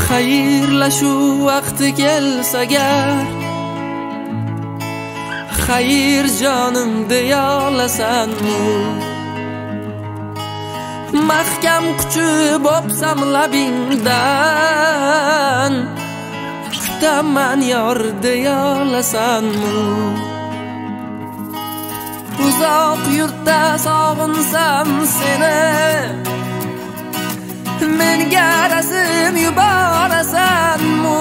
Xayrlashuv vaqti kelsa agar, xayr jonim deya olasanmi? Mahkam quchib o'psam labingdan, kutaman yor deya olasanmi? Uzoq yurtda sog'insam seni, menga razm yuborasanmi?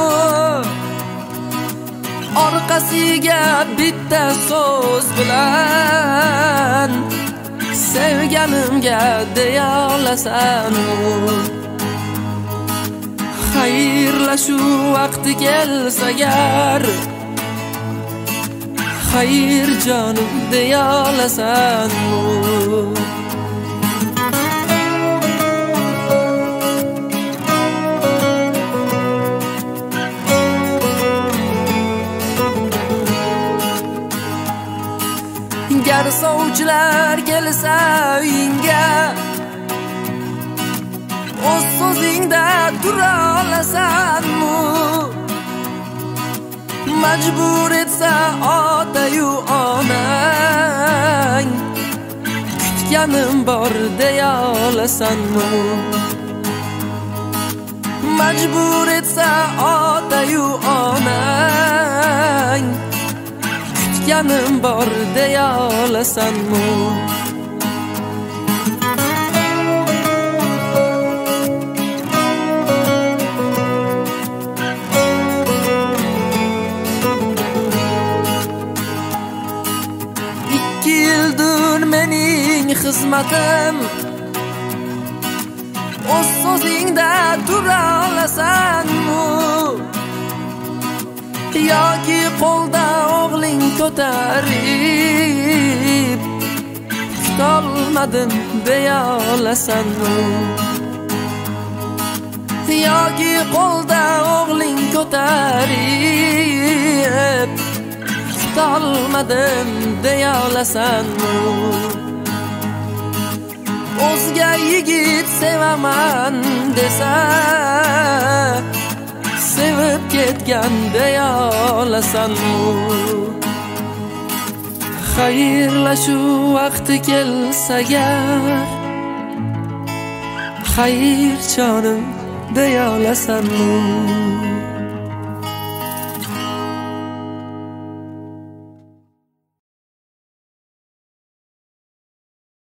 Orqasiga bitta so'z bilan sevganimga deya olasanmi? Xayrlashuv vaqti kelsa agar, xayr jonim deya olasanmi? Gar sovchilar kelsa uyingga, o'z so'zingda tura olasanmi? Majbur etsa ota-yu onang, kutganim bor deya olasanmi? Majbur etsa ota-yu onang, kutganim bor deya olasanmi? Mening xizmatim, o'z so'zingda tura olasanmi? Yoki qo'lda o'g'ling ko'tarib, kutolmadim deya olasanmi? Yoki qo'lda o'g'ling ko'tarib, kutolmadim deya olasanmi? O'zga yigit sevaman desa, sevib ketgan deya olasanmi? Xayrlashuv vaqti kelsa agar, xayr jonim deya olasanmi?